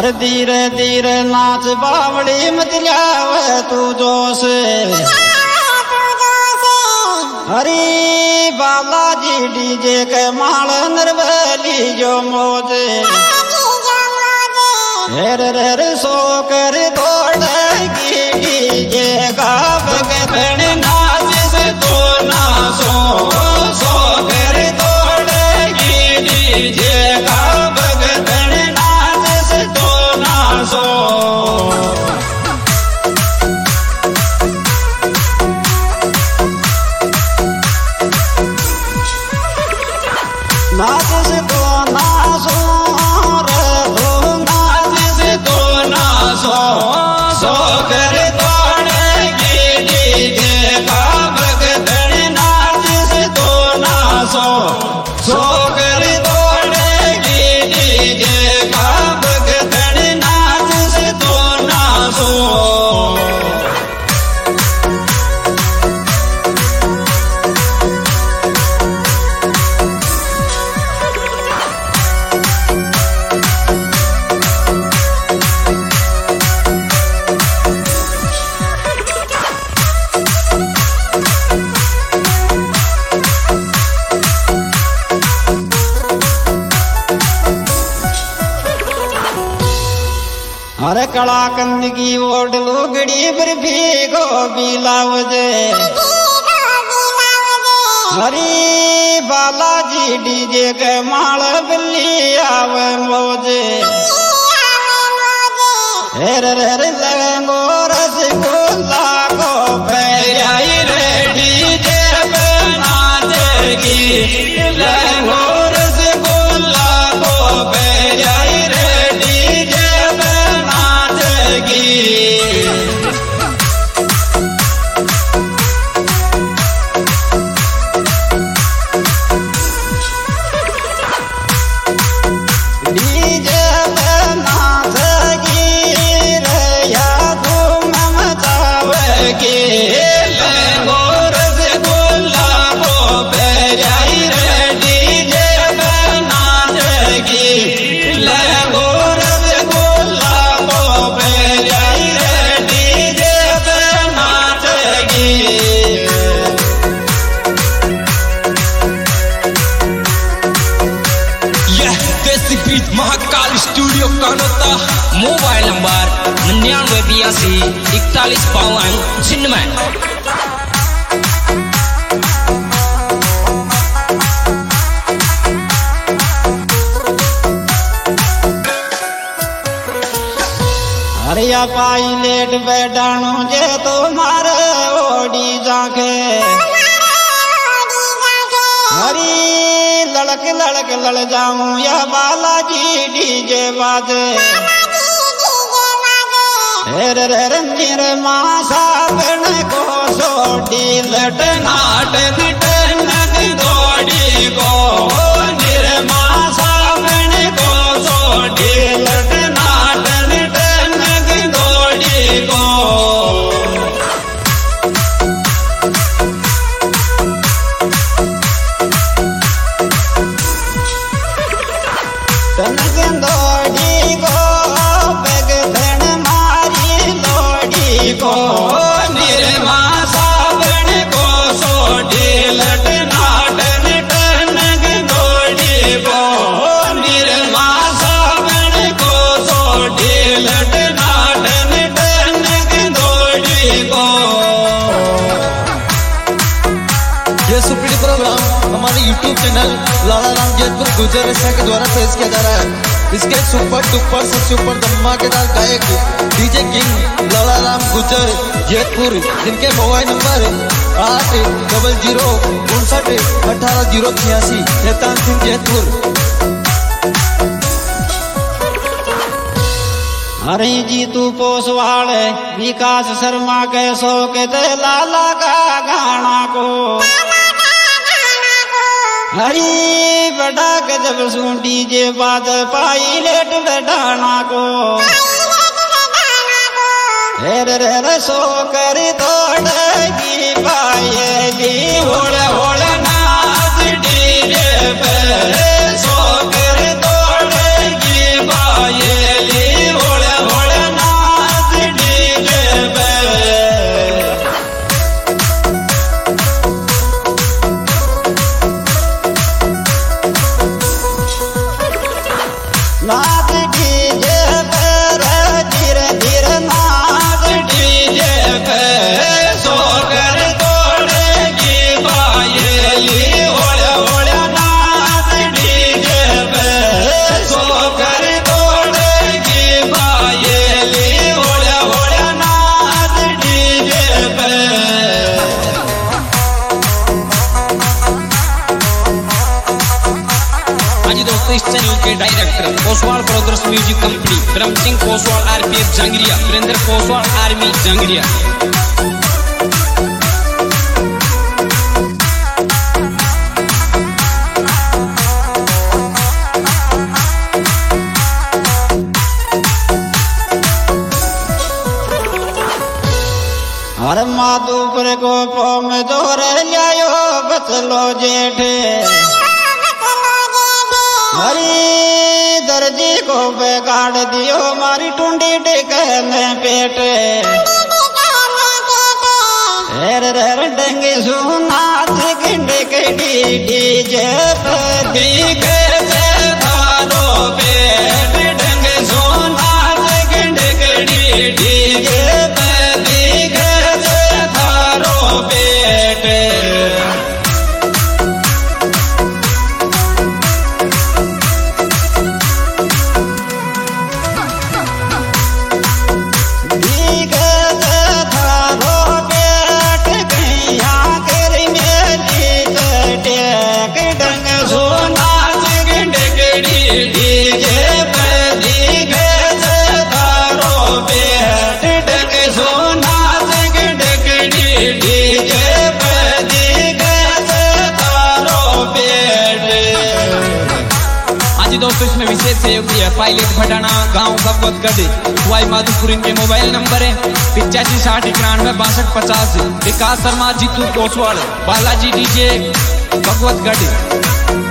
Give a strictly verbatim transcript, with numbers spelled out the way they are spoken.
अरे धीरे धीरे नाच बावड़ी मत लावे तू जोश। हरी बालाजी डीजे के माल नरवली जो मौज। हेर हेर सो कर दौड़ेगी डीजे का भगतन नाच से तो नाचो। सो कर दौड़ेगी डीजे का भगतन नाच से तो नाचो। नाच से तो नाचो रे धो नाच से तो नाचो। सो कर दौड़ेगी डीजे का भगतन नाच से तो नाचो। सो कर दौड़ेगी डीजे का भगतन नाच से तो नाचो। अरे कलाकंद की ओट लुगड़ी पर भीगो बिलावजे। हरी बालाजी डीजे के माल बिल्ली आवे मौजे। हेर हेर लगो रसगुल्ला को भैयाई रे डीजे बना देगी। लगो रसगुल्ला को भैयाई रे डीजे डीजे बना देगी रे या धूम मचावेगी। लगो रसगुल्ला को भैयाई रे डीजे बना देगी। लगो रसगुल्ला को भैयाई रे डीजे बना देगी। Mahakal studio Kanota. Mobile number निन्यानवे बयासी इकतालीस बावन छिन्नवे। हरिया पायलट बैठाणु जे तुम्हारे ओडी जाके। हरी लड़क लड़क लड़ जाऊं या बालाजी डीजे बाजे। हेर हेर मेरे माँ साबन को सोडी लट नाट नग दौड़ी को। मेरे माँ साबन को सोडी लट नाट नग दौड़ी को। दौड़ी को भगतन मारी दौड़ी को। निर्मा साबन को सोडी लट नाटन टनग दौड़ी को। निर्मा साबन को सोडी लट नाटन टनग दौड़ी को। ये सुप्रीम प्रोग्राम हमारे यूट्यूब चैनल लाला राम जयपुर गुजर रेशा के द्वारा पेश किया जा रहा है। इसके सुपर डुपर सबसे ऊपर धमाकेदार गायक डीजे किंग लाला राम गुजर जयपुर, जिनके मोबाइल नंबर आठ डबल जीरो उनसठ अठारह जीरो छियासी शैतान सिंह जयपुर। हरी जी तू पोसवाड़ विकास शर्मा के सो के दे लाला का गाना को। हरी बड़ा गजब सुन डीजे बाज पायलट बैठाना को। हेर हेर सो कर दौड़ेगी पायली होड़ होड़ नाच डीजे पे। सो कर दौड़ेगी पायली के director Koswal brothers music company, Brahm Singh Koswal RPF Jangaria, Virendra Koswal army Jangaria. हर माधुपुर को पोम जोर लियायो बचलो जेठे, हरी दर्जी को बेगाड़ दियो मारी टुंडी टेके में पेटे। हेर रेर डेंगे सुना गिंडे के डी डीजे पे दिखे से धारो पेट, डेंगे सुना गिंडे के डी डीजे पे दिखे से धारो पेट। दोस्तों इसमें विशेष सहयोग दिया पायलट भटाना गांव भगवतगढ़, वाई माधुपुर इनके मोबाइल नंबर है पिचासी साठ इक्यानवे बासठ पचास। विकास शर्मा, जीतू कोसवाल, बालाजी डीजे भगवतगढ़।